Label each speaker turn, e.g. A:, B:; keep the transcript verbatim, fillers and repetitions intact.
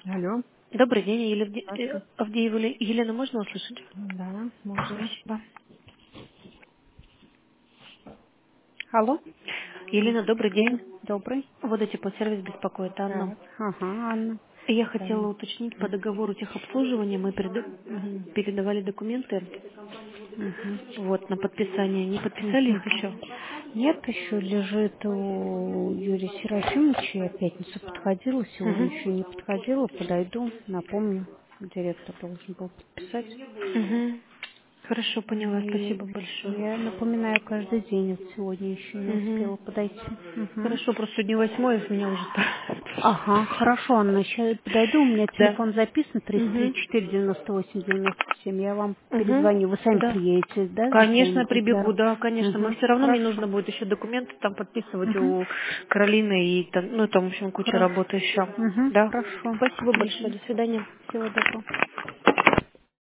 A: Алло,
B: Добрый день, Елена э,
A: здравствуй.
B: Авдеева. Ле- Елена, можно услышать?
A: Да, можно.
B: Спасибо.
A: Алло,
B: Елена, добрый день.
A: добрый.
B: Водотеплосервис беспокоит Анна.
A: Так, ага, Анна.
B: Я
A: Да.
B: хотела уточнить по договору техобслуживания. Мы переда- мгм, передавали документы
A: Мгм.
B: вот, на подписание. Не подписали
A: Мгм.
B: их еще?
A: Нет, еще лежит у Юрия Серафимовича. Я в пятницу подходила, сегодня
B: Угу.
A: еще не подходила. Подойду, напомню. Директор должен был подписать.
B: Угу. Хорошо, поняла.
A: И
B: Спасибо большое.
A: я напоминаю каждый день. Вот сегодня еще не
B: Угу.
A: успела подойти. Мгм.
B: Хорошо, просто сегодня восьмое, с меня уже...
A: Ага, хорошо, Анна, сейчас подойду, у меня
B: Да.
A: телефон записан тридцать три
B: Угу.
A: четыре девяносто восемь девяносто семь. Я вам
B: Угу.
A: перезвоню. Вы сами
B: Да.
A: приедете, да, за
B: Конечно,
A: кем-нибудь, да?
B: прибегу, да, конечно. Мы
A: Угу,
B: все равно, мне
A: хорошо.
B: нужно будет еще документы там подписывать
A: Угу,
B: у Каролины и там, ну, там, в общем, куча
A: хорошо.
B: работы еще.
A: Угу,
B: Да.
A: хорошо.
B: Спасибо большое.
A: Угу.
B: До свидания.
A: Всего доброго.